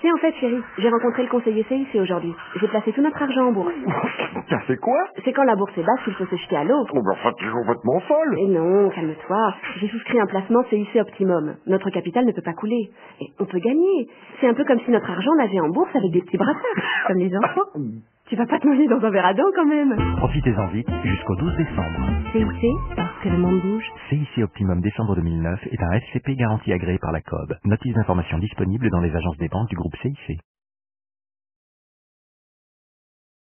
Tiens, en fait, chérie, j'ai rencontré le conseiller CIC aujourd'hui. J'ai placé tout notre argent en bourse. T'as fait quoi? C'est quand la bourse est basse qu'il faut se jeter à l'eau. Oh, ben enfin, t'es complètement folle. Et non, calme-toi. J'ai souscrit un placement CIC Optimum. Notre capital ne peut pas couler. Et on peut gagner. C'est un peu comme si notre argent nageait en bourse avec des petits brassards, comme les enfants. Tu vas pas te noyer dans un verre à dents quand même. Profitez-en vite jusqu'au 12 décembre. CIC, parce que le monde bouge. CIC Optimum décembre 2009 est un SCP garanti agréé par la COB. Notice d'information disponible dans les agences des banques du groupe CIC.